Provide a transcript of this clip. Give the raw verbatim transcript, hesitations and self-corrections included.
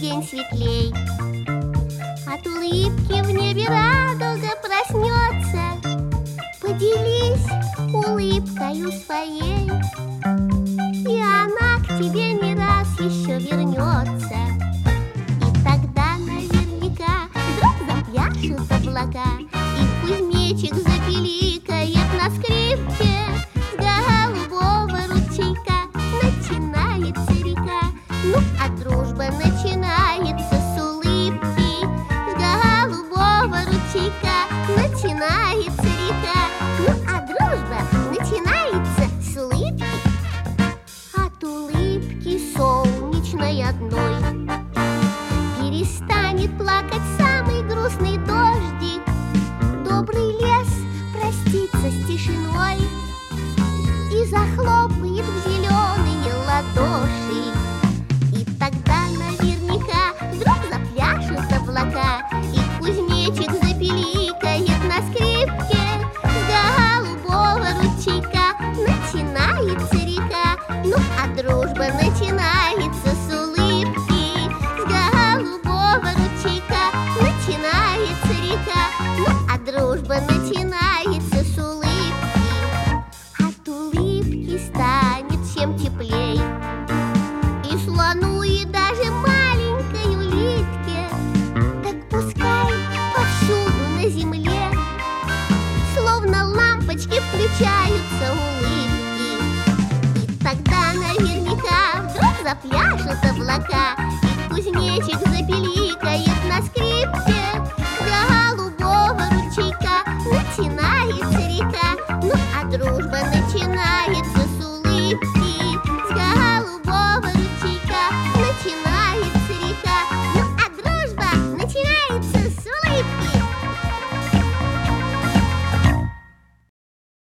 день светлей. От улыбки в небе радуга проснется. Поделись улыбкою своей, и она к тебе не раз еще вернется. И тогда наверняка вдруг запляшут облака, и кузнечик запиликает на скрипке. С голубого ручейка начинается река. Ну, а дружба начинается с улыбки. С голубого ручейка начинается река. Ну, а дружба начинается с улыбки. От улыбки солнечной одной перестанет плакать самый грустный дождик. Добрый лес простится с тишиной и захлопает в зеленые ладоши. И тогда наверняка вдруг запляшут облака, и кузнечик запиликает на скрипке. С голубого ручейка начинается река. Ну, а дружба начинается с улыбки. С голубого ручейка начинается река. Ну, а дружба начинается с улыбки. От улыбки станет всем теплей, и слону, и даже маленькой улитке. Так пускай повсюду на земле словно лампочки включаются улыбки. И тогда наверняка вдруг запляшут облака, и кузнечик запиликает на скрипке. С голубого ручейка начинается река. Ну, а дружба начинается